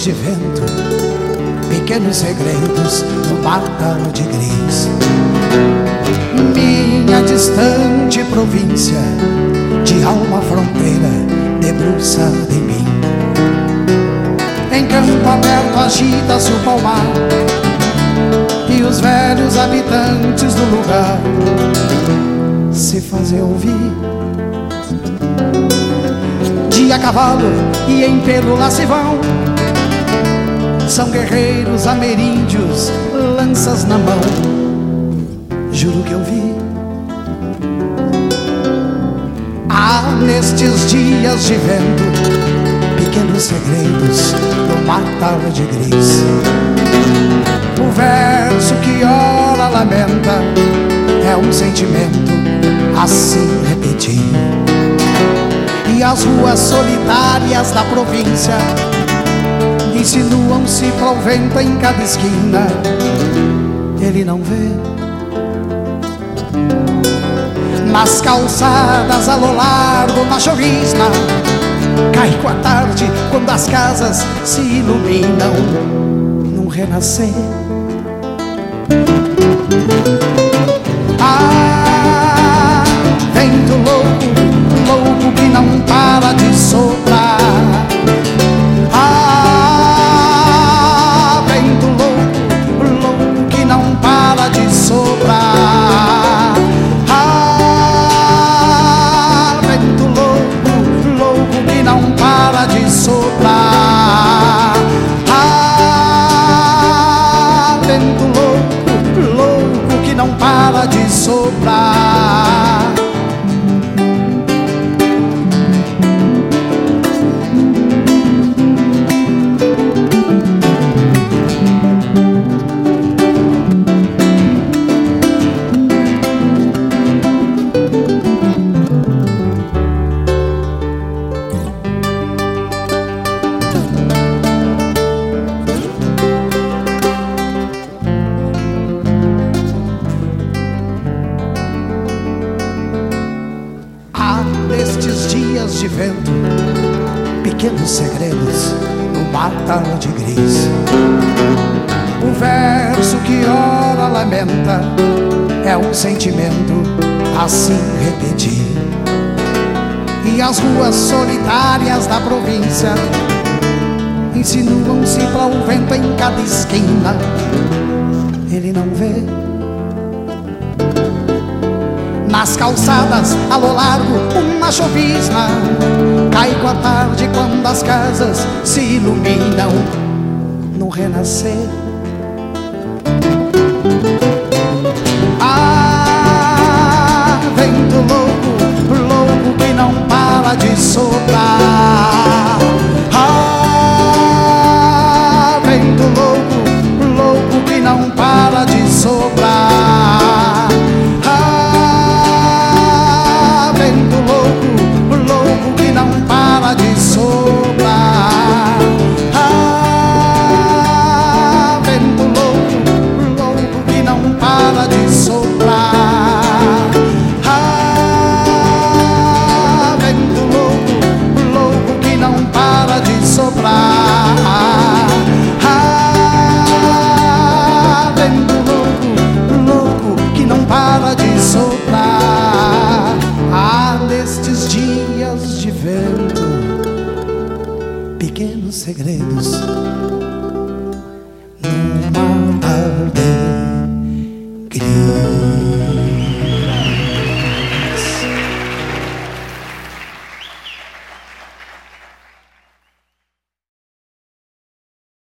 de vento, pequenos segredos numa tarde gris. Minha distante província, de alma fronteira, debruçada em mim. Em campo aberto agita-se o palmar, e os velhos habitantes do lugar se fazem ouvir. De a cavalo e em pelo lá se vão, são guerreiros ameríndios, lanças na mão. Juro que eu vi. Nestes dias de vento, pequenos segredos numa tarde gris. O verso que ora lamenta é um sentimento assim repetir. E as ruas solitárias da província insinuam-se pro vento em cada esquina. Ele não vê. Nas calçadas, ao largo, na chovisna, cai com a tarde, quando as casas se iluminam num renascer. Ah, vento louco, louco que não para de soprar. Ah, vento louco, louco que não para de soprar. Soprar. Ah, vento louco, louco que não para de soprar. Nestes dias de vento, pequenos segredos numa tarde gris. O verso que ora lamenta é um sentimento assim repetir. E as ruas solitárias da província insinuam-se para o vento em cada esquina. Ele não vê. Nas calçadas, ao largo, uma chovisna cai com a tarde quando as casas se iluminam no renascer. Ah, vento louco, louco que não para de soprar. Ah, vento louco, louco que não para de soprar. De soprar. Ah, vento louco, louco que não para de soprar. Ah, vento louco, louco que não para de soprar. Ah, vento louco, louco que não para de soprar. Ah, nestes dias de vento, pequenos segredos numa tarde gris.